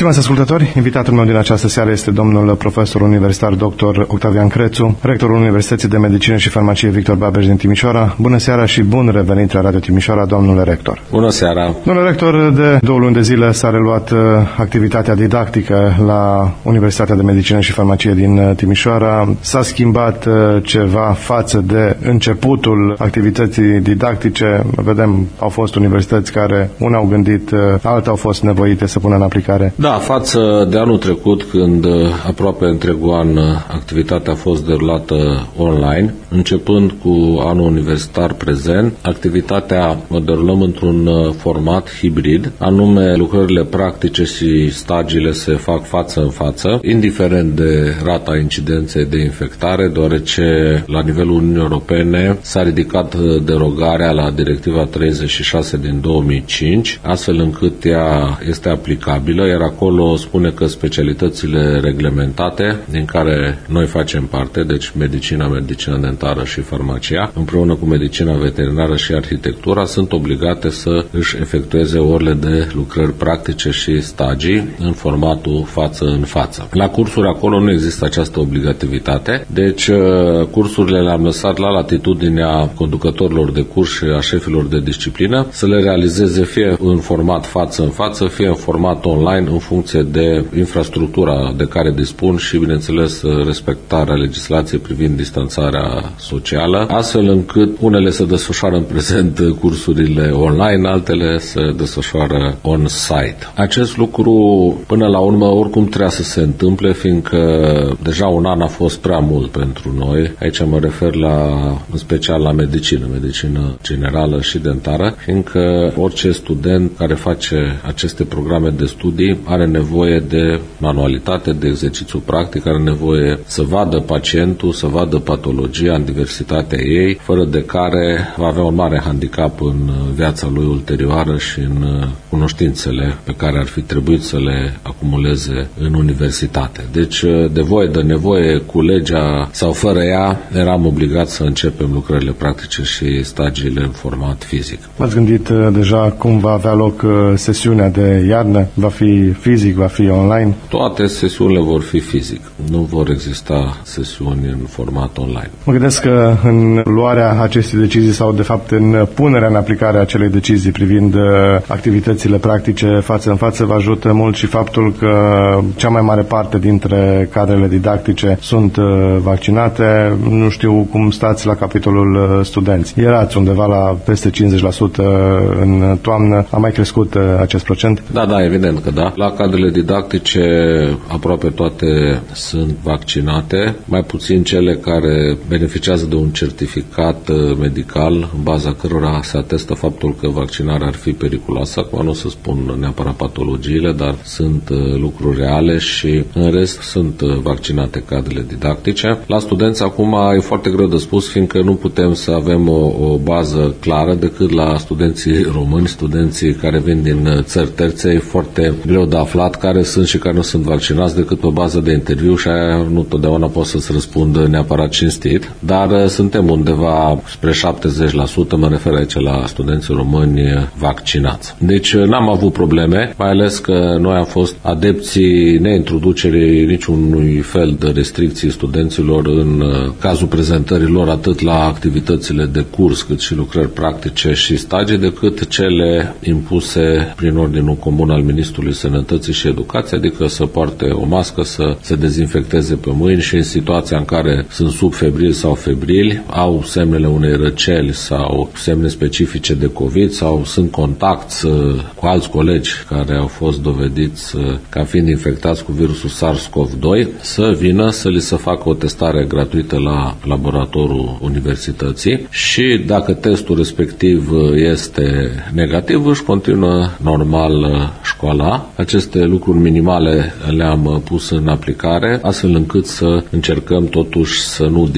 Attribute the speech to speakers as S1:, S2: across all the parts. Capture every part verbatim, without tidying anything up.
S1: Stimați ascultători, invitatul meu din această seară este domnul profesor universitar doctor Octavian Crețu, rectorul Universității de Medicină și Farmacie Victor Babeș din Timișoara. Bună seara și bun revenit la Radio Timișoara, domnule rector.
S2: Bună seara.
S1: Domnule rector, de două luni de zile s-a reluat activitatea didactică la Universitatea de Medicină și Farmacie din Timișoara. S-a schimbat ceva față de începutul activității didactice? Vedem, au fost universități care una au gândit, alte au fost nevoite să pună în aplicare.
S2: Da, față de anul trecut, când aproape întregul an activitatea a fost derulată online, începând cu anul universitar prezent, activitatea o derulăm într-un format hibrid, anume lucrările practice și stagiile se fac față în față, indiferent de rata incidenței de infectare, deoarece la nivelul Uniunii Europene s-a ridicat derogarea la Directiva treizeci și șase din două mii cinci, astfel încât ea este aplicabilă, iar acolo spune că specialitățile reglementate, din care noi facem parte, deci medicina, medicina dentară și farmacia, împreună cu medicina veterinară și arhitectura, sunt obligate să își efectueze orele de lucrări practice și stagii în formatul față în față. La cursuri acolo nu există această obligativitate, deci cursurile le-am lăsat la latitudinea conducătorilor de curs și a șefilor de disciplină să le realizeze fie în format față în față, fie în format online, în funcție de infrastructura de care dispun și, bineînțeles, respectarea legislației privind distanțarea socială, astfel încât unele se desfășoară în prezent cursurile online, altele se desfășoară on-site. Acest lucru, până la urmă, oricum trebuia să se întâmple, fiindcă deja un an a fost prea mult pentru noi. Aici mă refer la, în special la medicină, medicină generală și dentară, fiindcă orice student care face aceste programe de studii are nevoie de manualitate, de exercițiu practic, are nevoie să vadă pacientul, să vadă patologia în diversitatea ei, fără de care va avea un mare handicap în viața lui ulterioară și în cunoștințele pe care ar fi trebuit să le acumuleze în universitate. Deci, de voie de nevoie, cu legea sau fără ea, eram obligați să începem lucrările practice și stagiile în format fizic.
S1: V-ați gândit deja cum va avea loc sesiunea de iarnă? Va fi fizic, va fi online?
S2: Toate sesiunile vor fi fizic. Nu vor exista sesiuni în format online.
S1: Mă gândesc că în luarea acestei decizii sau, de fapt, în punerea în aplicare a acelei decizii privind activitățile practice față în față, vă ajută mult și faptul că cea mai mare parte dintre cadrele didactice sunt vaccinate. Nu știu cum stați la capitolul studenți. Erați undeva la peste cincizeci la sută în toamnă. A mai crescut acest procent?
S2: Da, da, evident că da. La cadrele didactice aproape toate sunt vaccinate, mai puțin cele care beneficiază de un certificat medical în baza cărora se atestă faptul că vaccinarea ar fi periculoasă. Acum nu se spun neapărat patologiile, dar sunt lucruri reale și în rest sunt vaccinate cadrele didactice. La studenți acum e foarte greu de spus, fiindcă nu putem să avem o, o bază clară decât la studenții români, studenții care vin din țări terțe. E foarte greu de aflat care sunt și care nu sunt vaccinați decât pe bază de interviu și aia nu totdeauna pot să-ți răspundă neapărat cinstit, dar suntem undeva spre șaptezeci la sută, mă refer aici la studenții români vaccinați. Deci n-am avut probleme, mai ales că noi am fost adepții neintroducerii niciunui fel de restricții studenților în cazul prezentărilor atât la activitățile de curs cât și lucrări practice și stagii, decât cele impuse prin ordinul comun al Ministrului Sănătății și Educației, adică să poarte o mască, să se dezinfecteze pe mâini și în situația în care sunt subfebrili sau febrili, au semnele unei răceli sau semne specifice de COVID sau sunt contacti cu alți colegi care au fost dovediți ca fiind infectați cu virusul SARS-CoV doi, să vină să li se facă o testare gratuită la laboratorul universității și dacă testul respectiv este negativ, își continuă normal școala. Aceste lucruri minimale le-am pus în aplicare, astfel încât să încercăm totuși să nu difuzăm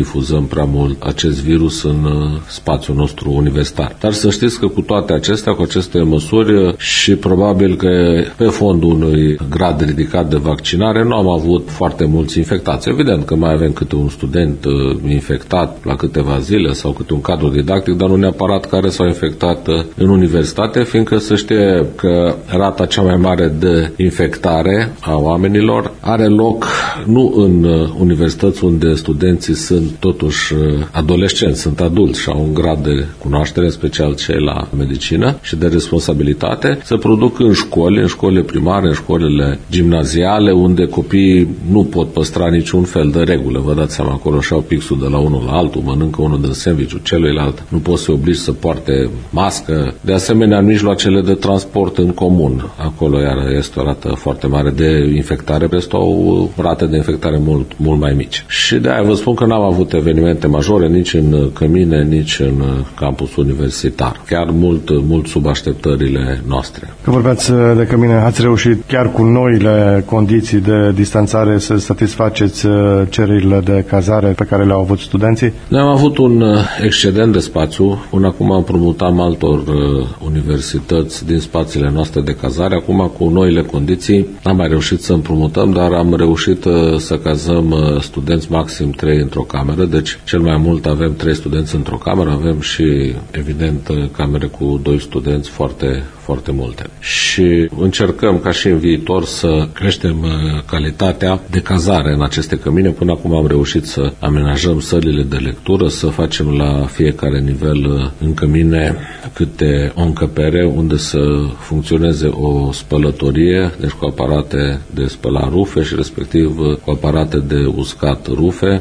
S2: prea mult acest virus în spațiul nostru universitar. Dar să știți că cu toate acestea, cu aceste măsuri și probabil că pe fondul unui grad ridicat de vaccinare nu am avut foarte mulți infectați. Evident că mai avem câte un student infectat la câteva zile sau câte un cadru didactic, dar nu neapărat care s-au infectat în universitate, fiindcă se știe că rata cea mai mare de infectare a oamenilor are loc nu în universități unde studenții sunt totuși adolescenți, sunt adulți și au un grad de cunoaștere, special cei la medicină și de responsabilitate, se produc în școli, în școlile primare, în școlile gimnaziale, unde copiii nu pot păstra niciun fel de regulă. Vă dați seama, acolo și-au pixul de la unul la altul, mănâncă unul din sandwich-ul celuilalt, nu pot să obligi să poarte mască. De asemenea, în mijloacele de transport în comun, acolo iar este o rată foarte mare de infectare, peste o rată de infectare mult, mult mai mici. Și de aia vă spun că n-am avut evenimente majore nici în cămine, nici în campus universitar. Chiar mult, mult sub așteptările noastre.
S1: Că vorbeați de cămine, ați reușit chiar cu noile condiții de distanțare să satisfaceți cererile de cazare pe care le-au avut studenții?
S2: Noi am avut un excedent de spațiu. Până acum am împrumutam altor universități din spațiile noastre de cazare. Acum, cu noile condiții, n-am mai reușit să împrumutăm, dar am reușit să cazăm studenți maxim trei într-o cameră. Deci, cel mai mult avem trei studenți într-o cameră. Avem și, evident, camere cu doi studenți foarte foarte multe. Și încercăm ca și în viitor să creștem calitatea de cazare în aceste cămine. Până acum am reușit să amenajăm sălile de lectură, să facem la fiecare nivel în cămine câte o încăpere unde să funcționeze o spălătorie, deci cu aparate de spălat rufe și respectiv cu aparate de uscat rufe,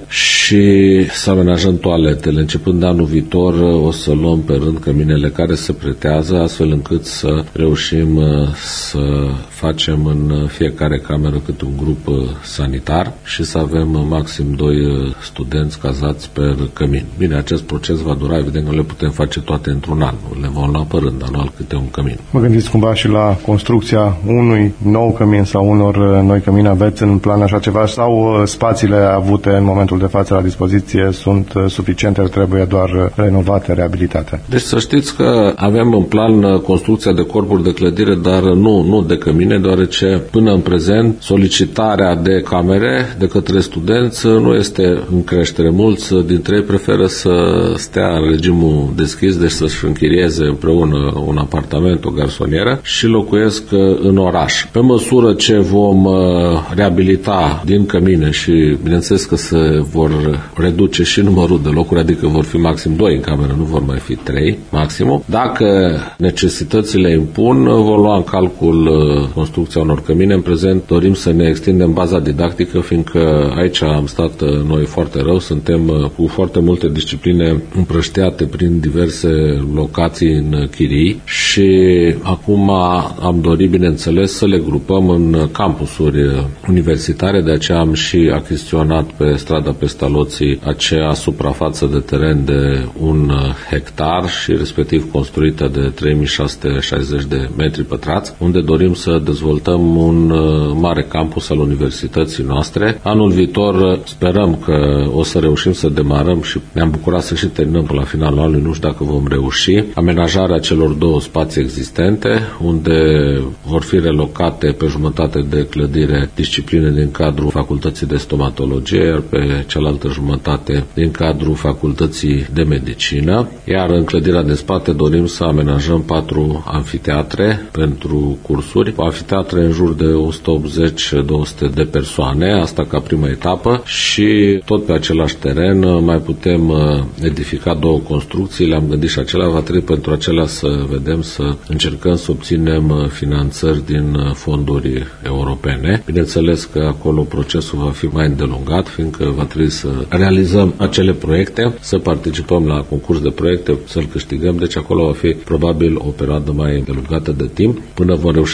S2: și să amenajăm toaletele. Începând de anul viitor o să luăm pe rând căminele care se pretează, astfel încât să reușim să facem în fiecare cameră câte un grup sanitar și să avem maxim doi studenți cazați pe cămin. Bine, acest proces va dura, evident, nu le putem face toate într-un an, le vom lua pe rând, anual câte un cămin.
S1: Mă gândiți cumva și la construcția unui nou cămin sau unor noi cămini? Aveți în plan așa ceva sau spațiile avute în momentul de față la dispoziție sunt suficiente, trebuie doar renovate, reabilitate?
S2: Deci să știți că avem în plan construcția de corpuri de clădire, dar nu, nu de cămine, deoarece până în prezent solicitarea de camere de către studenți nu este în creștere. Mulți dintre ei preferă să stea în regimul deschis, deci să-și închirieze împreună un apartament, o garsonieră și locuiesc în oraș. Pe măsură ce vom reabilita din cămine și bineînțeles că se vor reduce și numărul de locuri, adică vor fi maxim doi în cameră, nu vor mai fi trei maximum. Dacă necesitățile impun, vor lua în calcul construcția unor cămine. În prezent dorim să ne extindem baza didactică, fiindcă aici am stat noi foarte rău, suntem cu foarte multe discipline împrăștiate prin diverse locații în chirii și acum am dorit, bineînțeles, să le grupăm în campusuri universitare, de aceea am și achiziționat pe strada Pestaloții acea suprafață de teren de un hectar și respectiv construită de trei mii șase sute șaizeci de metri pătrați, unde dorim să dezvoltăm un mare campus al universității noastre. Anul viitor sperăm că o să reușim să demarăm și ne-am bucurat să și terminăm până la finalul anului, nu știu dacă vom reuși, amenajarea celor două spații existente, unde vor fi relocate pe jumătate de clădire discipline din cadrul Facultății de Stomatologie, iar pe cealaltă jumătate din cadrul Facultății de Medicină, iar în clădirea de spate dorim să amenajăm patru anfiteatre pentru cursuri, anfiteatre în jur de o sută optzeci - două sute de persoane, asta ca prima etapă, și tot pe același teren mai putem edifica două construcții, le-am gândit și acelea, va trebui pentru acelea să vedem, să încercăm să obținem finanțări din fonduri europene. Bineînțeles că acolo procesul va fi mai îndelungat, fiindcă va trebui să realizăm acele proiecte, să participăm la concurs de proiecte, să-l câștigăm, deci acolo va fi probabil o perioadă mai îndelungată de timp, până vom reuși să le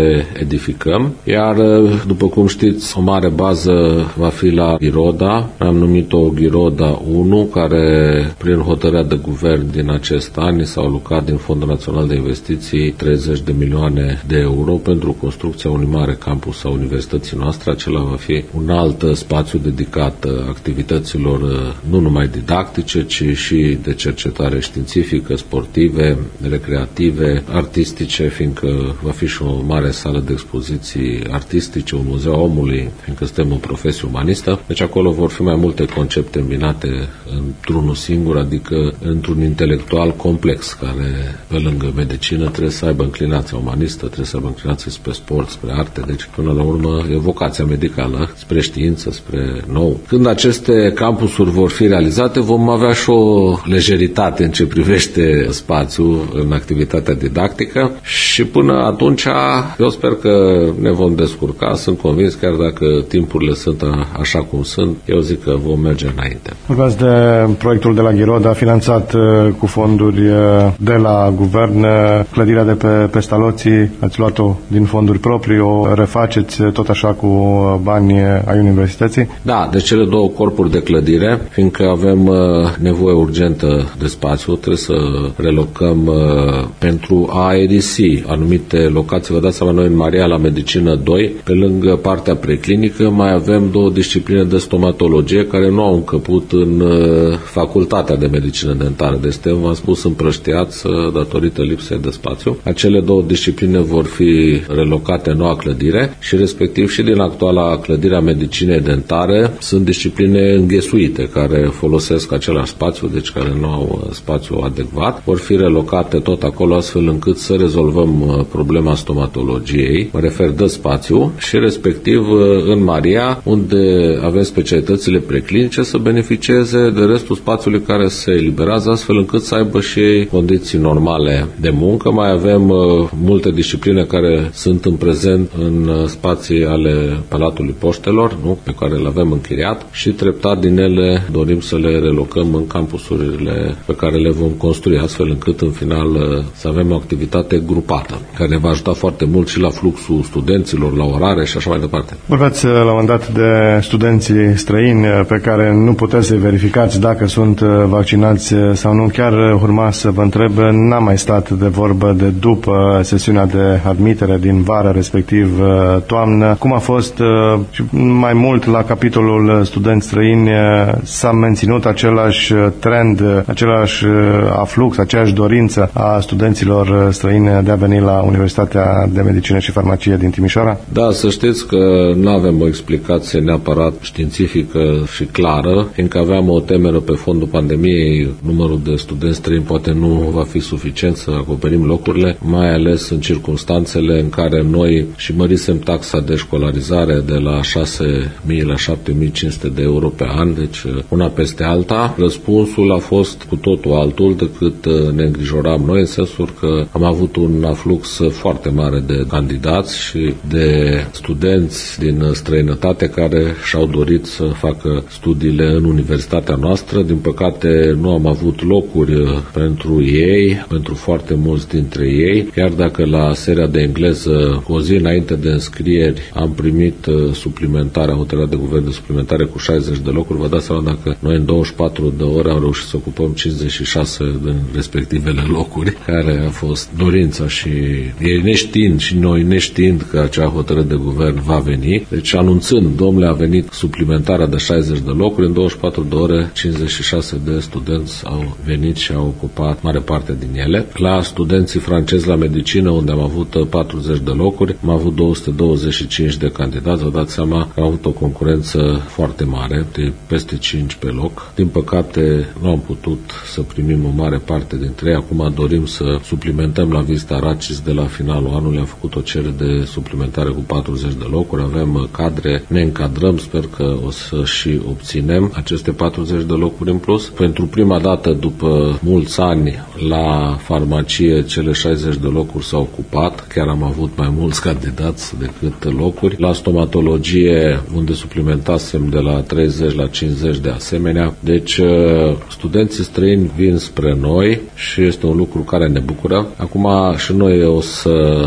S2: le edificăm. Iar, după cum știți, o mare bază va fi la Ghiroda. Am numit-o Ghiroda unu, care, prin hotărârea de guvern din acest an, s-au alocat din Fondul Național de Investiții treizeci de milioane de euro pentru construcția unui mare campus a universității noastre. Acela va fi un alt spațiu dedicat activităților nu numai didactice, ci și de cercetare științifică, sportive, recreative, artistice, fiindcă va fi și o mare sală de expoziții artistice, un muzeu a omului, fiindcă suntem o profesie umanistă. Deci acolo vor fi mai multe concepte îmbinate într-unul singur, adică într-un intelectual complex, care pe lângă medicină trebuie să aibă înclinația umanistă, trebuie să aibă înclinație spre sport, spre arte, deci până la urmă e vocația medicală spre știință, spre nou. Când aceste campusuri vor fi realizate, vom avea și o lejeritate în ce privește spațiul în activitatea didactică și până atunci eu sper că ne vom descurca, sunt convins, chiar dacă timpurile sunt așa cum sunt, eu zic că vom merge înainte.
S1: Vorbați de proiectul de la Ghiroda, finanțat cu fonduri de la guvern, clădirea de pe Pestaloții, ați luat-o din fonduri proprii, o refaceți tot așa cu bani ai universității?
S2: Da, deci cele două corpuri de clădire, fiindcă avem nevoie urgentă de spațiu, trebuie să relocăm pentru a aerisi anumite locații. Vă dați seama, noi în Maria, la Medicină doi, pe lângă partea preclinică, mai avem două discipline de stomatologie care nu au încăput în facultatea de medicină dentară. Deci suntem, v-am spus, împrăștiați datorită lipsei de spațiu. Acele două discipline vor fi relocate în noua clădire și respectiv și din actuala clădire a medicinei dentare sunt discipline înghesuite care folosesc același spațiu, deci care nu au spațiu adecvat. Vor fi relocate tot acolo astfel încât să rezolvăm problema stomatologiei, mă refer de spațiu, și respectiv în Maria, unde avem specialitățile preclinice, să beneficieze de restul spațiului care se eliberează astfel încât să aibă și ei condiții normale de muncă. Mai avem uh, multe discipline care sunt în prezent în uh, spații ale Palatului Poștelor, nu? Pe care le avem închiriat și treptat din ele dorim să le relocăm în campusurile pe care le vom construi, astfel încât în final uh, să avem o activitate grupată, care ne va ajuta foarte mult și la fluxul studenților, la orare și așa mai departe.
S1: Vorbeați la un moment dat de studenții străini pe care nu puteți să verificați dacă sunt vaccinați sau nu. Chiar urma să vă întreb, n-a mai stat de vorbă de după sesiunea de admitere din vară, respectiv toamnă. Cum a fost și mai mult la capitolul studenți străini? S-a menținut același trend, același aflux, aceeași dorință a studenților străini de a veni la Universitatea de Medicină și Farmacie din Timișoara?
S2: Da, să știți că nu avem o explicație neapărat științifică și clară, fiindcă aveam o temeră pe fondul pandemiei, numărul de studenți străini poate nu va fi suficient să acoperim locurile, mai ales în circunstanțele în care noi și mărisem taxa de școlarizare de la șase mii la șapte mii cinci sute de euro pe an, deci una peste alta. Răspunsul a fost cu totul altul decât ne îngrijoram noi, în sensul că am avut un aflux foarte mare de candidați și de studenți din străinătate care și-au dorit să facă studiile în universitatea noastră. Din păcate nu am avut locuri pentru ei, pentru foarte mulți dintre ei, chiar dacă la seria de engleză, cu o zi înainte de înscrieri, am primit suplimentarea, hotărârea de guvern de suplimentare cu șaizeci de locuri. Vă dați seama dacă noi în douăzeci și patru de ore am reușit să ocupăm cincizeci și șase din respectivele locuri, care a fost dorința și ei neștiind și noi neștiind că acea hotărâre de guvern va veni. Deci anunțând, domnule, a venit suplimentarea de șaizeci de locuri, în douăzeci și patru de ore cincizeci și șase de studenți au venit și au ocupat mare parte din ele. La studenții francezi la medicină, unde am avut patruzeci de locuri, am avut două sute douăzeci și cinci de candidați. Vă dați seama că am avut o concurență foarte mare, de peste cinci pe loc. Din păcate, nu am putut să primim o mare parte dintre ei. Acum dorim să suplimentăm la Vista Racis de la finalul anului. Am făcut o cerere de suplimentare cu patruzeci de locuri. Avem cadre, ne încadrăm, sper că o să și obținem aceste patruzeci de locuri în plus. Pentru prima dată după mulți ani la farmacie, cele șaizeci de locuri s-au ocupat. Chiar am avut mai mulți candidați decât locuri. La stomatologie, unde suplimentasem de la treizeci la cincizeci de asemenea. Deci studenții străini vin spre noi și este un lucru care ne bucură. Acum și noi o să încercăm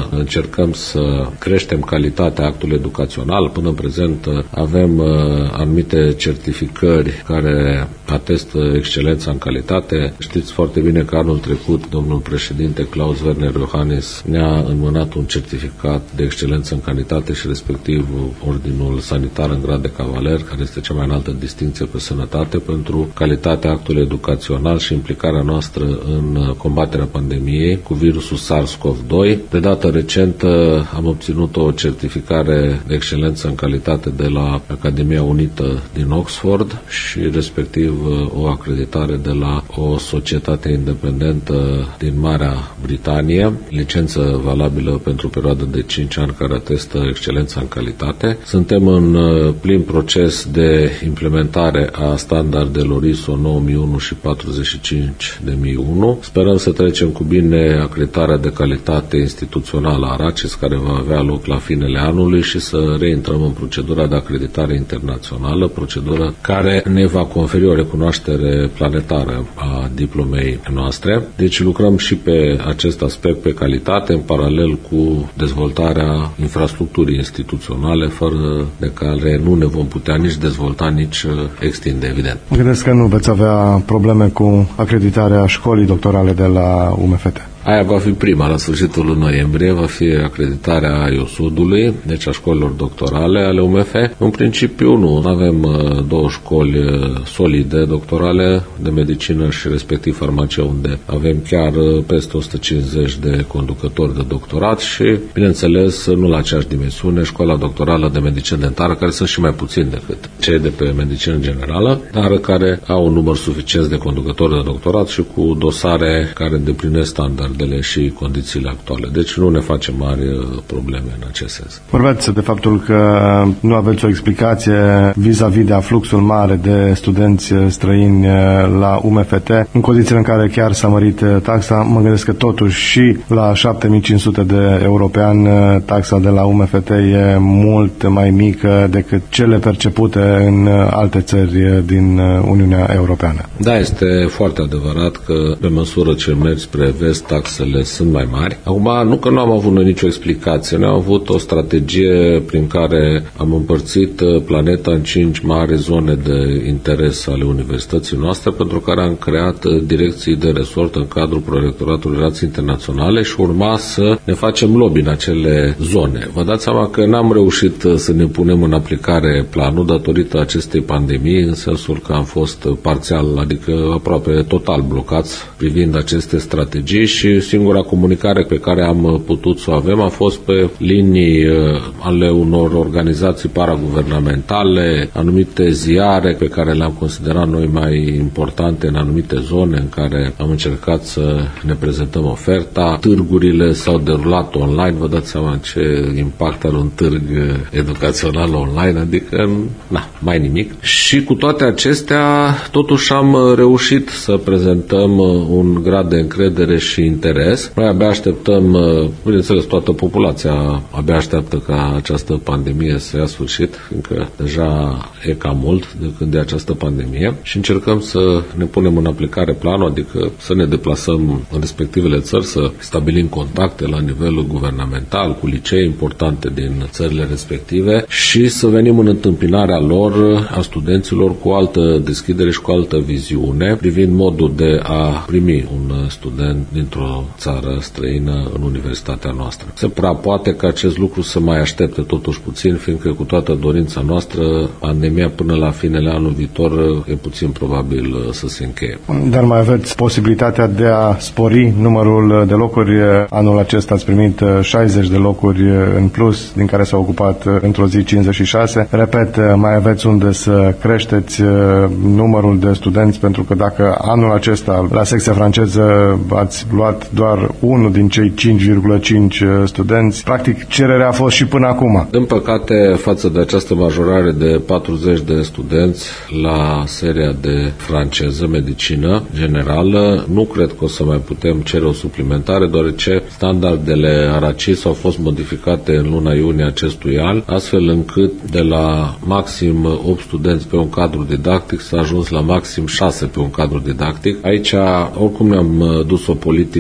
S2: încercăm să creștem calitatea actului educațional. Până în prezent avem anumite certificări care atestă excelența în calitate. Știți foarte bine că anul trecut domnul președinte Klaus Werner Iohannis ne-a înmânat un certificat de excelență în calitate și respectiv Ordinul Sanitar în grad de cavaler, care este cea mai înaltă distinție pe sănătate pentru calitatea actului educațional și implicarea noastră în combaterea pandemiei cu virusul SARS-CoV doi. De dată recentă am obținut o certificare de excelență în calitate de la Academia Unită din Oxford și respectiv o acreditare de la o societate independentă din Marea Britanie, licență valabilă pentru o perioadă de cinci ani care atestă excelența în calitate. Suntem în plin proces de implementare a standardelor I S O nouă mii unu și patruzeci și cinci de mii unu. Sperăm să trecem cu bine acreditarea de calitate instituțională a RACES, care va avea loc la finele anului, și să reintrăm în procedura de acreditare internațională, procedură care ne va conferi o recunoaștere planetară a diplomei noastre. Deci lucrăm și pe acest aspect, pe calitate, în paralel cu dezvoltarea infrastructurii instituționale, fără de care nu ne vom putea nici dezvolta, nici extinde, evident.
S1: Mă gândesc că nu veți avea probleme cu acreditarea școlii doctorale de la U M F T.
S2: Aia va fi prima, la sfârșitul lui noiembrie, va fi acreditarea I O S U-ului, deci a școlilor doctorale ale U M F. În principiu nu, avem uh, două școli solide doctorale de medicină și respectiv farmacie, unde avem chiar uh, peste o sută cincizeci de conducători de doctorat și, bineînțeles, nu la aceeași dimensiune, școala doctorală de medicină dentară, care sunt și mai puțini decât cei de pe medicină generală, dar care au un număr suficient de conducători de doctorat și cu dosare care îndeplinesc standard și condițiile actuale. Deci nu ne facem mari probleme în acest sens.
S1: Vorbeați de faptul că nu aveți o explicație vis-a-vis de afluxul mare de studenți străini la U M F T, în condițiile în care chiar s-a mărit taxa. Mă gândesc că totuși și la șapte mii cinci sute de euro pe an taxa de la U M F T e mult mai mică decât cele percepute în alte țări din Uniunea Europeană.
S2: Da, este foarte adevărat că pe măsură ce mergi spre vest, taxele sunt mai mari. Acum, nu că nu am avut noi nicio explicație, noi am avut o strategie prin care am împărțit planeta în cinci mari zone de interes ale universității noastre, pentru care am creat direcții de resort în cadrul Prorectoratului Relații Internaționale și urma să ne facem lobby în acele zone. Vă dați seama că n-am reușit să ne punem în aplicare planul datorită acestei pandemii, în sensul că am fost parțial, adică aproape total blocați privind aceste strategii și singura comunicare pe care am putut să o avem a fost pe linii ale unor organizații paraguvernamentale, anumite ziare pe care le-am considerat noi mai importante în anumite zone în care am încercat să ne prezentăm oferta. Târgurile s-au derulat online, vă dați seama ce impact are un târg educațional online, adică na, mai nimic. Și cu toate acestea, totuși am reușit să prezentăm un grad de încredere și interes. Noi abia așteptăm, bineînțeles, toată populația abia așteaptă ca această pandemie să ia sfârșit, fiindcă deja e cam mult de când e această pandemie, și încercăm să ne punem în aplicare planul, adică să ne deplasăm în respectivele țări, să stabilim contacte la nivelul guvernamental cu licee importante din țările respective și să venim în întâmpinarea lor, a studenților, cu altă deschidere și cu altă viziune privind modul de a primi un student dintr-o țară străină în universitatea noastră. Se prea poate că acest lucru să mai aștepte totuși puțin, fiindcă cu toată dorința noastră, pandemia până la finele anului viitor e puțin probabil să se încheie.
S1: Dar mai aveți posibilitatea de a spori numărul de locuri. Anul acesta ați primit șaizeci de locuri în plus, din care s-au ocupat într-o zi cincizeci și șase. Repet, mai aveți unde să creșteți numărul de studenți, pentru că dacă anul acesta la secția franceză ați luat doar unul din cei cinci virgulă cinci studenți, practic cererea a fost și până acum.
S2: Din păcate, față de această majorare de patruzeci de studenți la seria de franceză, medicină generală, nu cred că o să mai putem cere o suplimentare, deoarece standardele ARACIS au fost modificate în luna iunie acestui an, astfel încât de la maxim opt studenți pe un cadru didactic s-a ajuns la maxim șase pe un cadru didactic. Aici, oricum ne-am dus o politică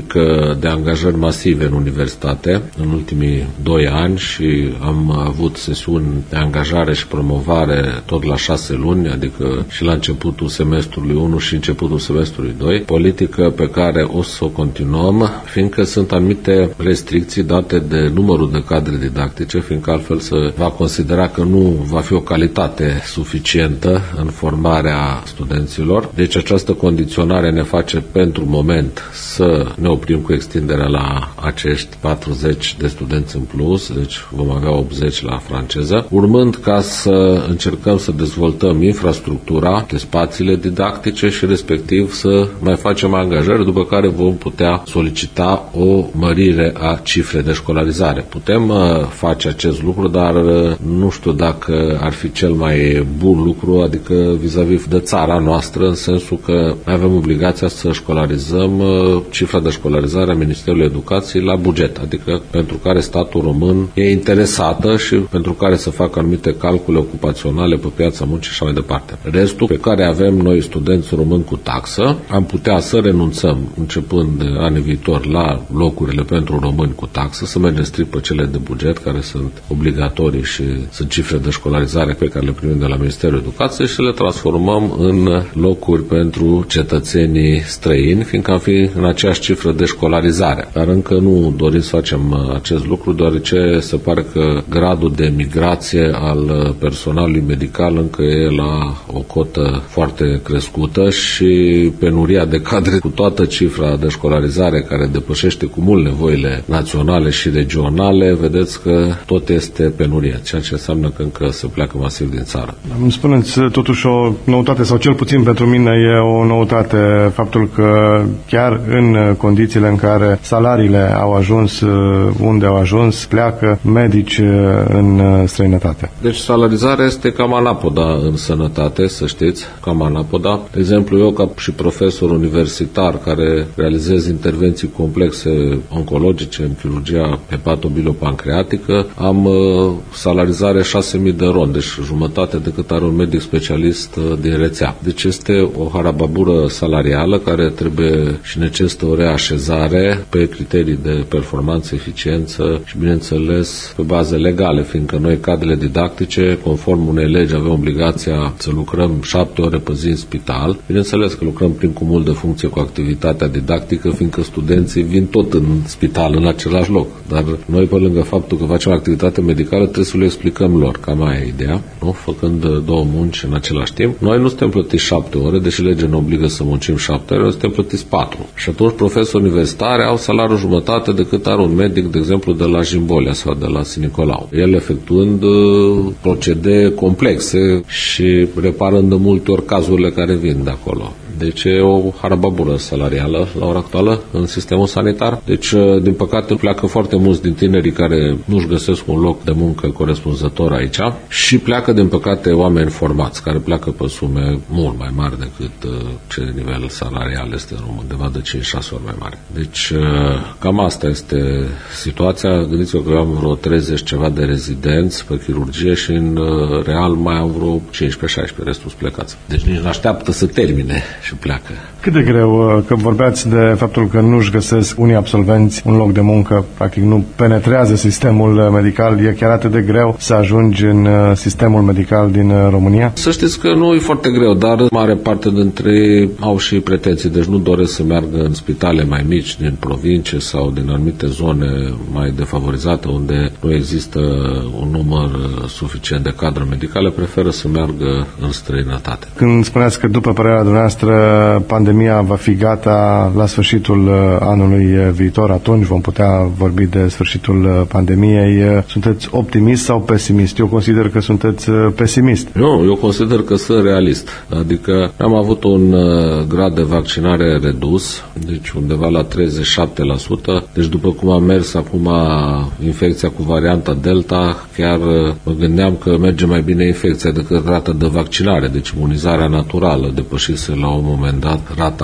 S2: politică de angajări masive în universitate în ultimii doi ani și am avut sesiuni de angajare și promovare tot la șase luni, adică și la începutul semestrului unu și începutul semestrului doi, politică pe care o să o continuăm, fiindcă sunt anumite restricții date de numărul de cadre didactice, fiindcă altfel se va considera că nu va fi o calitate suficientă în formarea studenților. Deci această condiționare ne face pentru moment să ne oprim cu extinderea la acești patruzeci de studenți în plus, deci vom avea optzeci la franceză, urmând ca să încercăm să dezvoltăm infrastructura de spațiile didactice și respectiv să mai facem angajări, după care vom putea solicita o mărire a cifrei de școlarizare. Putem uh, face acest lucru, dar uh, nu știu dacă ar fi cel mai bun lucru, adică vis-a-vis de țara noastră, în sensul că avem obligația să școlarizăm uh, cifra de școlarizare a Ministerului Educației la buget, adică pentru care statul român e interesată și pentru care să facă anumite calcule ocupaționale pe piața muncii și așa mai departe. Restul pe care avem noi studenți români cu taxă, am putea să renunțăm începând de anul viitor la locurile pentru români cu taxă, să mergem strict pe cele de buget care sunt obligatorii și sunt cifre de școlarizare pe care le primim de la Ministerul Educației și le transformăm în locuri pentru cetățenii străini, fiindcă am fi în aceeași cifră de școlarizare. Dar încă nu dorim să facem acest lucru, deoarece se pare că gradul de migrație al personalului medical încă e la o cotă foarte crescută și penuria de cadre cu toată cifra de școlarizare care depășește cu mult nevoile naționale și regionale, vedeți că tot este penurie, ceea ce înseamnă că încă se pleacă masiv din țară.
S1: Îmi spuneți totuși o noutate, sau cel puțin pentru mine e o noutate, faptul că chiar în condițiile în care salariile au ajuns unde au ajuns, pleacă medici în străinătate.
S2: Deci salarizarea este cam anapoda în sănătate, să știți, cam anapoda. De exemplu, eu ca și profesor universitar care realizez intervenții complexe oncologice în chirurgia hepatobilopancreatică, am uh, salarizare șase mii de ron, deci jumătate de cât are un medic specialist uh, din rețea. Deci este o harababură salarială care trebuie și necesită o reașezare pe criterii de performanță, eficiență și, bineînțeles, pe baze legale, fiindcă noi, cadrele didactice, conform unei legi, avem obligația să lucrăm șapte ore pe zi în spital. Bineînțeles că lucrăm prin cumul de funcție cu activitatea didactică, fiindcă studenții vin tot în spital, în același loc. Dar noi, pe lângă faptul că facem activitate medicală, trebuie să le explicăm lor. Cam aia e ideea, nu? Făcând două munci în același timp. Noi nu suntem plătiți șapte ore, deși legea ne obligă să muncim șapte ore, noi suntem plătiți patru. Și atunci profesori universitari au salariul jumătate de cât are un medic, de exemplu, de la Jimbolia sau de la Sinicolau. El efectuând uh, procedee complexe și reparând de multe ori cazurile care vin de acolo. Deci e o harababură salarială la ora actuală în sistemul sanitar. Deci, din păcate, pleacă foarte mulți din tinerii care nu-și găsesc un loc de muncă corespunzător aici și pleacă, din păcate, oameni formați, care pleacă pe sume mult mai mari decât ce nivel salarial este undeva de cinci șase ori mai mare. Deci, cam asta este situația. Gândiți-vă că am vreo treizeci ceva de rezidenți pe chirurgie și în real mai am vreo cincisprezece șaisprezece, restul sunt plecați. Deci nici nu așteaptă să termine și pleacă.
S1: Cât de greu, că vorbeați de faptul că nu-și găsesc unii absolvenți un loc de muncă, practic nu penetrează sistemul medical, e chiar atât de greu să ajungi în sistemul medical din România?
S2: Să știți că nu e foarte greu, dar mare parte dintre ei au și pretenții, deci nu doresc să meargă în spitale mai mici din provincie sau din anumite zone mai defavorizate unde nu există un număr suficient de cadre medicale, preferă să meargă în străinătate.
S1: Când spuneați că după părerea dumneavoastră pandemia va fi gata la sfârșitul anului viitor, atunci vom putea vorbi de sfârșitul pandemiei. Sunteți optimist sau pesimist? Eu consider că sunteți pesimist.
S2: Nu, eu consider că sunt realist. Adică am avut un grad de vaccinare redus, deci undeva la treizeci și șapte la sută. Deci după cum a mers acum infecția cu varianta Delta, chiar mă gândeam că merge mai bine infecția decât rata de vaccinare, deci imunizarea naturală depășise la un moment dat rata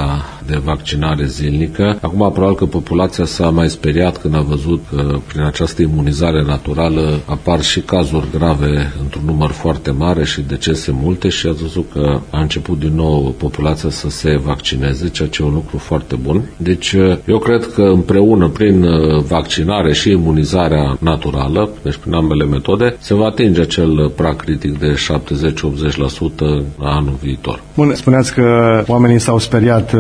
S2: de vaccinare zilnică. Acum, probabil că populația s-a mai speriat când a văzut că prin această imunizare naturală apar și cazuri grave într-un număr foarte mare și decese multe și a văzut că a început din nou populația să se vaccineze, ceea ce e un lucru foarte bun. Deci, eu cred că împreună, prin vaccinare și imunizarea naturală, deci prin ambele metode, se va atinge acel prag critic de șaptezeci-optzeci la sută la anul viitor.
S1: Bun, spuneați că oamenii s-au speriat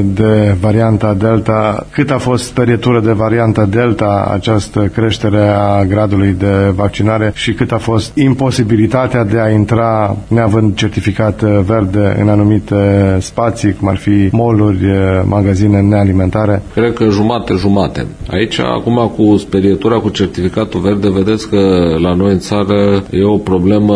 S1: de varianta Delta. Cât a fost sperietură de varianta Delta această creștere a gradului de vaccinare și cât a fost imposibilitatea de a intra neavând certificat verde în anumite spații, cum ar fi mall-uri, magazine nealimentare?
S2: Cred că jumate-jumate. Aici, acum cu sperietura, cu certificatul verde, vedeți că la noi în țară e o problemă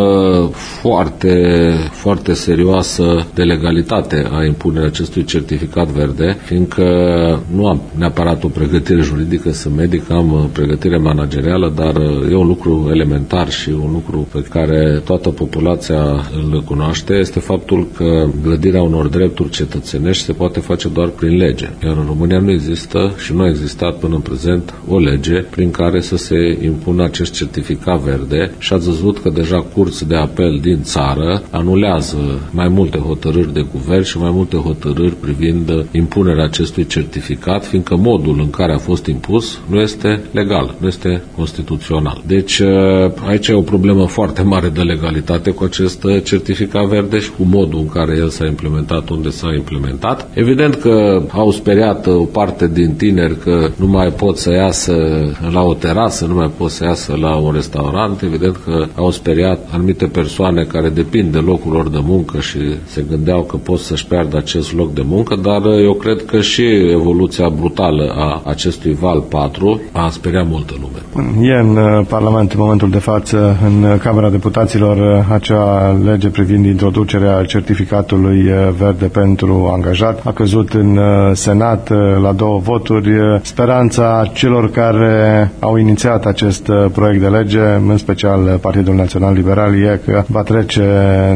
S2: foarte, foarte serioasă de legalitate a impunerii acestui certificat verde, fiindcă nu am neapărat o pregătire juridică, sunt medic, am pregătire managerială, dar e un lucru elementar și un lucru pe care toată populația îl cunoaște, este faptul că clădirea unor drepturi cetățenești se poate face doar prin lege. Iar în România nu există și nu a existat până în prezent o lege prin care să se impună acest certificat verde și ați văzut că deja curți de apel din țară anulează mai multe hotărâri de guvern și mai multe hotărâri privind impunerea acestui certificat, fiindcă modul în care a fost impus nu este legal, nu este constituțional. Deci aici e o problemă foarte mare de legalitate cu acest certificat verde și cu modul în care el s-a implementat, unde s-a implementat. Evident că au speriat o parte din tineri că nu mai pot să iasă la o terasă, nu mai pot să iasă la un restaurant. Evident că au speriat anumite persoane care depind de locul lor de muncă și se gândeau că pot să-și piardă acest loc de muncă, dar eu cred că și evoluția brutală a acestui val patru a speriat multă lume.
S1: E în Parlament în momentul de față, în Camera Deputaților, acea lege privind introducerea certificatului verde pentru angajat. A căzut în Senat la două voturi. Speranța celor care au inițiat acest proiect de lege, în special Partidul Național Liberal, e că va trece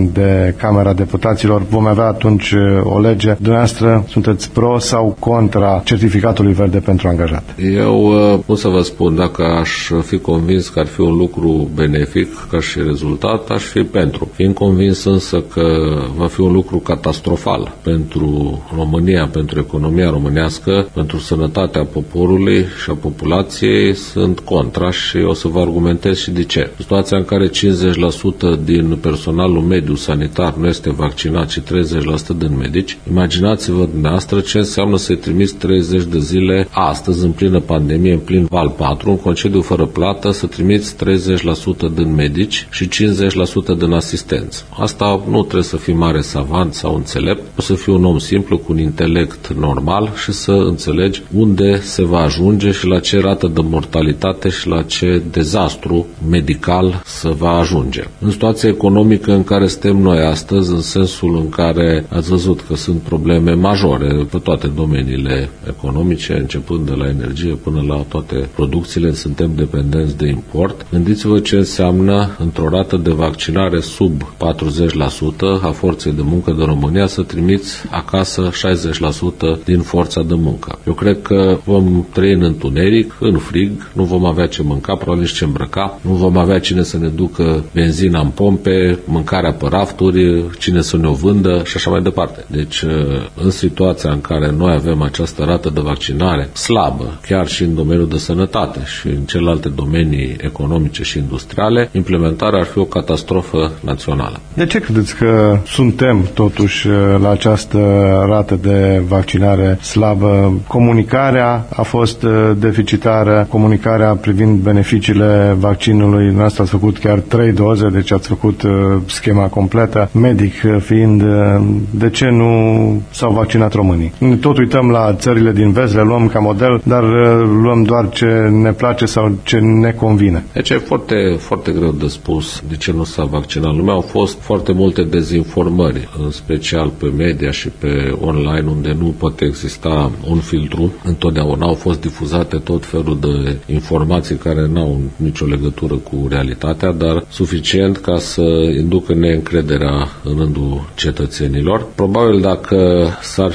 S1: de Camera Deputaților. Vom avea atunci o lege. Dumneavoastră sunteți pro sau contra certificatului verde pentru angajat?
S2: Eu cum să vă spun, dacă aș fi convins că ar fi un lucru benefic ca și rezultat, aș fi pentru. Fiind convins însă că va fi un lucru catastrofal pentru România, pentru economia românească, pentru sănătatea poporului și a populației, sunt contra și o să vă argumentez și de ce. Situația în care cincizeci la sută din personalul mediu sanitar nu este vaccinat și treizeci la sută din medici, imaginați-vă dumneavoastră ce înseamnă să-i trimiți treizeci de zile astăzi, în plină pandemie, în plin val patru, în concediu fără plată, să trimiți treizeci la sută din medici și cincizeci la sută din asistenți. Asta nu trebuie să fii mare savant sau înțelept, o să fii un om simplu cu un intelect normal și să înțelegi unde se va ajunge și la ce rată de mortalitate și la ce dezastru medical se va ajunge. În situația economică în care suntem noi astăzi, în sensul în care ați văzut că sunt probleme majore pe toate domeniile economice, începând de la energie până la toate producțiile, suntem dependenți de import. Gândiți-vă ce înseamnă într-o rată de vaccinare sub patruzeci la sută a forței de muncă de România să trimiți acasă șaizeci la sută din forța de muncă. Eu cred că vom trăi în întuneric, în frig, nu vom avea ce mânca, probabil nici ce îmbrăca, nu vom avea cine să ne ducă benzina în pompe, mâncarea pe rafturi, cine să ne o vândă și așa mai departe. Deci, în situația în care noi avem această rată de vaccinare slabă, chiar și în domeniul de sănătate și în celelalte domenii economice și industriale, implementarea ar fi o catastrofă națională.
S1: De ce credeți că suntem totuși la această rată de vaccinare slabă? Comunicarea a fost deficitară, comunicarea privind beneficiile vaccinului. Noastră ați făcut chiar trei doze, deci ați făcut schema completă. Medic fiind, de ce nu s-au vaccinat românii? Tot uităm la țările din vest, le luăm ca model, dar luăm doar ce ne place sau ce ne convine.
S2: Deci e foarte, foarte greu de spus de ce nu s-a vaccinat lumea. Au fost foarte multe dezinformări, în special pe media și pe online, unde nu poate exista un filtru. Întotdeauna au fost difuzate tot felul de informații care n-au nicio legătură cu realitatea, dar suficient ca să inducă neîncrederea în rândul cetățenilor. Probabil dacă s-ar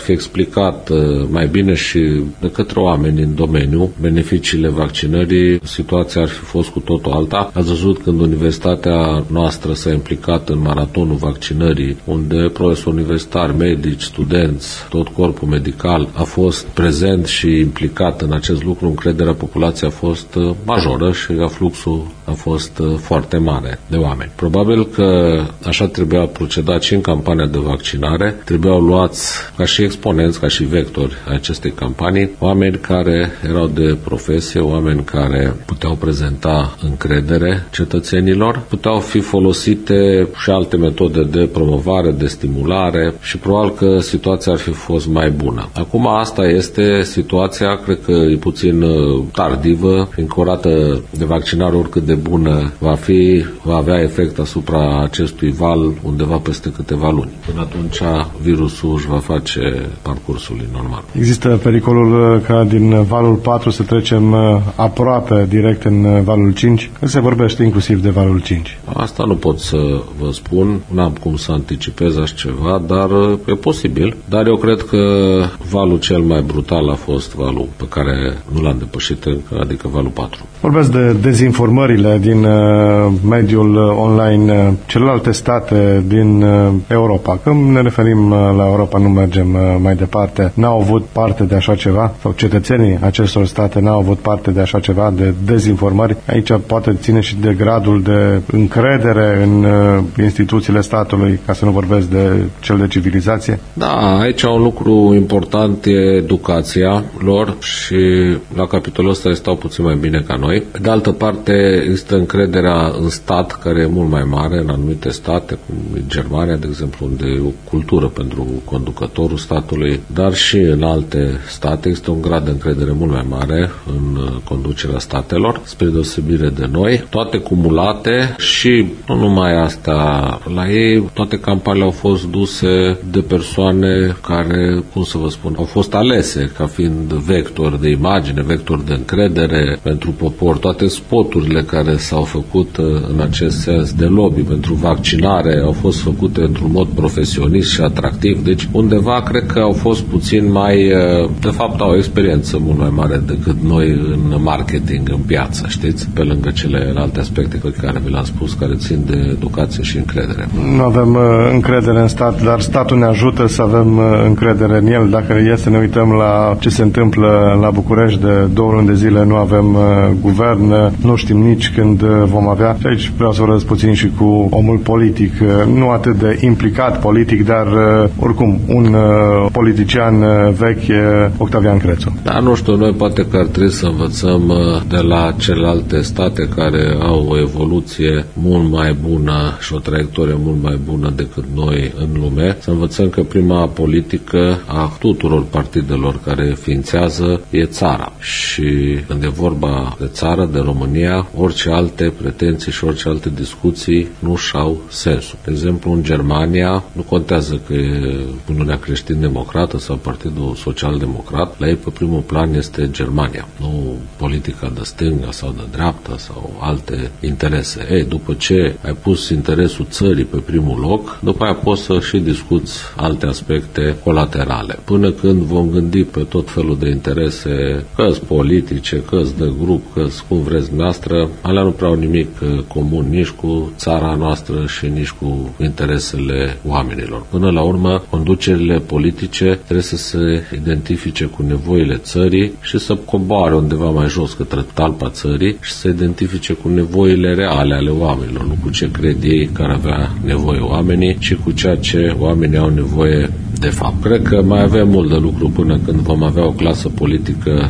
S2: fi explicat mai bine și de către oameni din domeniu beneficiile vaccinării, situația ar fi fost cu totul alta. Ați văzut când universitatea noastră s-a implicat în maratonul vaccinării, unde profesori universitari, medici, studenți, tot corpul medical a fost prezent și implicat în acest lucru, încrederea populației a fost majoră și afluxul a fost foarte mare de oameni. Probabil că așa trebuia procedat și în campania de vaccinare, trebuiau luați ca și exponenți, ca și vectori ai acestei campanii, oameni care erau de profesie, oameni care puteau prezenta încredere cetățenilor, puteau fi folosite și alte metode de promovare, de stimulare și probabil că situația ar fi fost mai bună. Acum asta este situația, cred că e puțin tardivă, fiindcă o rată de vaccinare oricât de bună va fi, va avea efect asupra acestui val undeva peste câteva luni. Până atunci virusul își va face parcursul normal.
S1: Există pericolul ca din valul patru să trecem aproape direct în valul cinci? Că se vorbește inclusiv de valul cinci.
S2: Asta nu pot să vă spun, n-am cum să anticipez așa ceva, dar e posibil. Dar eu cred că valul cel mai brutal a fost valul pe care nu l-am depășit încă, adică valul patru.
S1: Vorbesc de dezinformările din uh, mediul online, uh, celelalte state din uh, Europa. Când ne referim uh, la Europa, nu mergem uh, mai departe. N-au avut parte de așa ceva, sau cetățenii acestor state n-au avut parte de așa ceva, de dezinformări. Aici poate ține și de gradul de încredere în uh, instituțiile statului, ca să nu vorbesc de cel de civilizație.
S2: Da, aici un lucru important e educația lor și la capitolul ăsta stau puțin mai bine ca noi. De altă parte, există încrederea în stat, care e mult mai mare în anumite state, cum în Germania, de exemplu, unde e o cultură pentru conducătorul statului, dar și în alte state există un grad de încredere mult mai mare în conducerea statelor, spre deosebire de noi, toate cumulate și nu numai asta, la ei toate campaniile au fost duse de persoane care, cum să vă spun, au fost alese ca fiind vector de imagine, vector de încredere pentru popor. Toate spoturile care s-au făcut în acest sens de lobby pentru vaccinare au fost făcute într-un mod profesionist și atractiv. Deci undeva cred că au fost puțin mai, de fapt au o experiență mult mai mare decât noi în marketing, în piață, știți? Pe lângă celelalte aspecte pe care vi le-am spus, care țin de educație și încredere.
S1: Nu avem uh, încredere în stat, dar statul ne ajută să avem uh, încredere în el. Dacă e să ne uităm la ce se întâmplă la București, de două luni de zile nu avem uh, guvern, uh, nu știm nici când uh, vom avea. Și aici vreau să vorbesc puțin și cu omul politic, uh, nu atât de implicat politic, dar uh, oricum un uh, politician uh, vechi, uh, Octavian Crețu.
S2: Da, nu știu, noi poate că ar trebui să învățăm uh, de la celelalte state care au o evoluție mult mai bună și o traiectorie mult mai bună decât noi în lume, să învățăm că prima politică a tuturor partidelor care ființează e țara. Și când e vorba de țară, de România, orice alte pretenții și orice alte discuții nu și-au sensul. De exemplu, în Germania, nu contează că e Uniunea Creștin-Democrată sau Partidul Social-Democrat, la ei pe primul plan este Germania, nu politica de stânga sau de dreapta sau alte interese. Ei, după ce ai pus interesul țării pe primul loc, după aia poți să și discuți alte aspecte colaterale. Până când vom gândi pe tot felul de interese, că-s politice, că-s de grup, că-s cum vreți noastră, alea nu prea au nimic comun nici cu țara noastră și nici cu interesele oamenilor. Până la urmă, conducerile politice trebuie să se identifice cu nevoile țării și să coboare undeva mai jos către talpa țării și să identifice cu nevoile reale ale oamenilor, nu cu ce cred ei care avea nevoie oamenii, ci cu ceea ce oamenii au nevoie de fapt. Cred că mai avem mult de lucru până când vom avea o clasă politică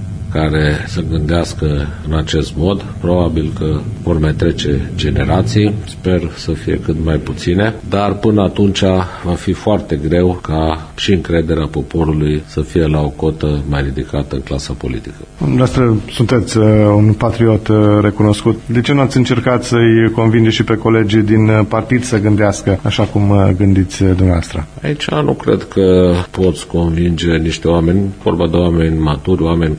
S2: care să gândească în acest mod. Probabil că vor mai trece generații, sper să fie cât mai puține, dar până atunci va fi foarte greu ca și încrederea poporului să fie la o cotă mai ridicată în clasa politică.
S1: Dumneavoastră sunteți uh, un patriot uh, recunoscut. De ce nu ați încercat să-i convingeți și pe colegii din partid să gândească așa cum uh, gândiți dumneavoastră?
S2: Aici nu cred că poți convinge niște oameni, vorba de oameni maturi, oameni care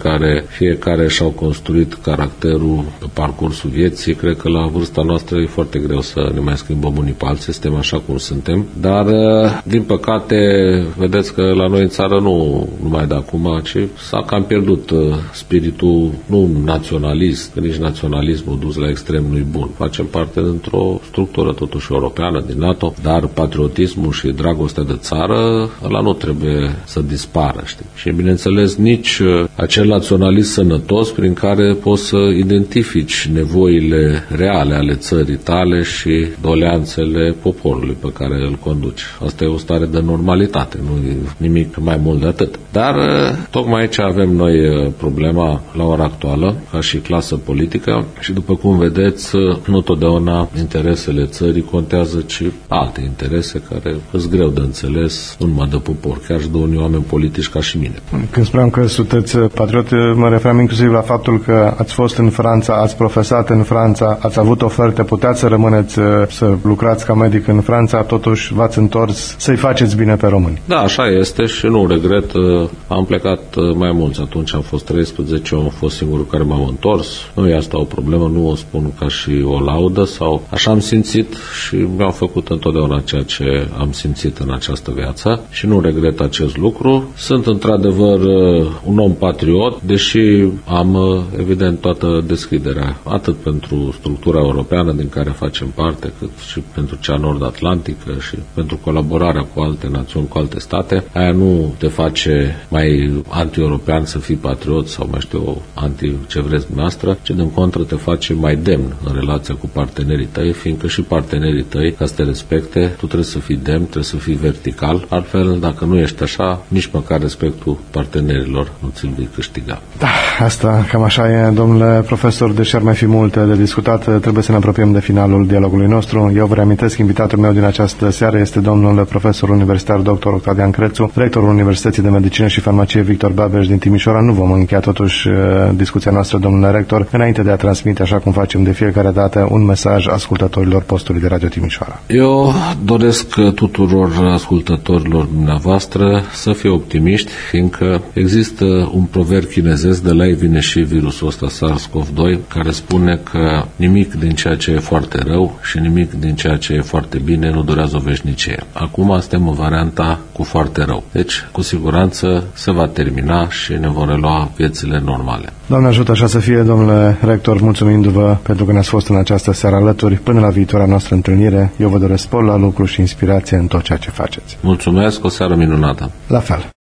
S2: fiecare și-au construit caracterul pe parcursul vieții. Cred că la vârsta noastră e foarte greu să ne mai schimbăm unii pe alții, suntem așa cum suntem, dar din păcate vedeți că la noi în țară nu numai de acum, ci s-a cam pierdut spiritul nu naționalist, că nici naționalismul dus la extrem nu-i bun. Facem parte dintr-o structură totuși europeană din NATO, dar patriotismul și dragostea de țară, ăla nu trebuie să dispară, știi? Și bineînțeles nici acel naționalism sănătos prin care poți să identifici nevoile reale ale țării tale și doleanțele poporului pe care îl conduci. Asta e o stare de normalitate, nu e nimic mai mult de atât. Dar tocmai aici avem noi problema la ora actuală, ca și clasă politică, și după cum vedeți, nu totdeauna interesele țării contează, ci alte interese care sunt greu de înțeles, nu numai de popor, chiar și de unii oameni politici ca și mine.
S1: Când spuneam că sunteți patriot, mă referam inclusiv la faptul că ați fost în Franța, ați profesat în Franța, ați avut oferte, puteați să rămâneți, să lucrați ca medic în Franța, totuși v-ați întors să-i faceți bine pe români.
S2: Da, așa este și nu regret. Am plecat mai mulți. Atunci am fost treisprezece, eu am fost singurul care m-am întors. Nu e asta o problemă, nu o spun ca și o laudă, sau așa am simțit și mi-am făcut întotdeauna ceea ce am simțit în această viață și nu regret acest lucru. Sunt într-adevăr un om patriot, deși am evident toată deschiderea, atât pentru structura europeană din care facem parte, cât și pentru cea nord-atlantică și pentru colaborarea cu alte națiuni, cu alte state. Aia nu te face mai anti-european să fii patriot sau mai știu, anti ce vreți dumneavoastră, ci din contră te face mai demn în relația cu partenerii tăi, fiindcă și partenerii tăi, ca să te respecte, tu trebuie să fii demn, trebuie să fii vertical, altfel dacă nu ești așa, nici măcar respectul partenerilor nu ți-l vei câștiga.
S1: Da, asta cam așa e, domnule profesor, deși ar mai fi multe de discutat, trebuie să ne apropiem de finalul dialogului nostru. Eu vă reamintesc, invitatul meu din această seară este domnul profesor universitar doctor Octavian Crețu, rectorul Universității de Medicină și Farmacie Victor Babeș din Timișoara. Nu vom încheia totuși discuția noastră, domnule rector, înainte de a transmite, așa cum facem de fiecare dată, un mesaj ascultătorilor postului de Radio Timișoara.
S2: Eu doresc tuturor ascultătorilor dumneavoastră să fie optimiști, fiindcă există un proverb chinezesc, de la ei vine și virusul ăsta SARS-CoV doi, care spune că nimic din ceea ce e foarte rău și nimic din ceea ce e foarte bine nu durează o veșnicie. Acum suntem în varianta cu foarte rău. Deci, cu siguranță se va termina și ne vor relua viețile normale.
S1: Doamne ajută așa să fie, domnule rector, mulțumindu-vă pentru că ne-ați fost în această seară alături. Până la viitoarea noastră întâlnire, eu vă doresc spor la lucru și inspirație în tot ceea ce faceți.
S2: Mulțumesc, o seară minunată.
S1: La fel.